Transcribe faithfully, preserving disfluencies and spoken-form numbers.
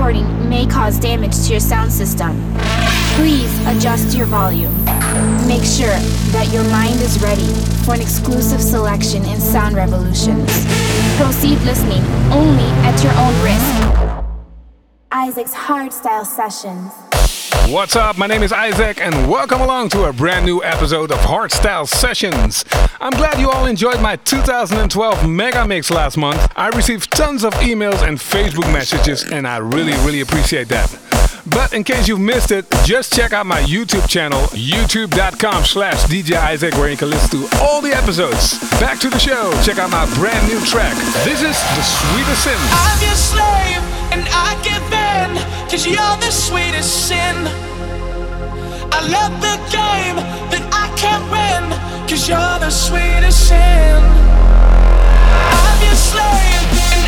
recording may cause damage to your sound system. Please adjust your volume. Make sure that your mind is ready for an exclusive selection in Sound Revolutions. Proceed listening only at your own risk. Isaac's Hardstyle Sessions. What's up? My name is Isaac and welcome along to a brand new episode of Hardstyle Sessions. I'm glad you all enjoyed my two thousand twelve Mega Mix last month. I received tons of emails and Facebook messages and I really, really appreciate that. But in case you've missed it, just check out my YouTube channel, youtube.com slash DJ Isaac, where you can listen to all the episodes. Back to the show, check out my brand new track. This is The Sweetest Sin. I'm your slave and I give in, cause you're the sweetest sin. I love the game that I can't win, cause you're the sweetest sin. I'm your slave and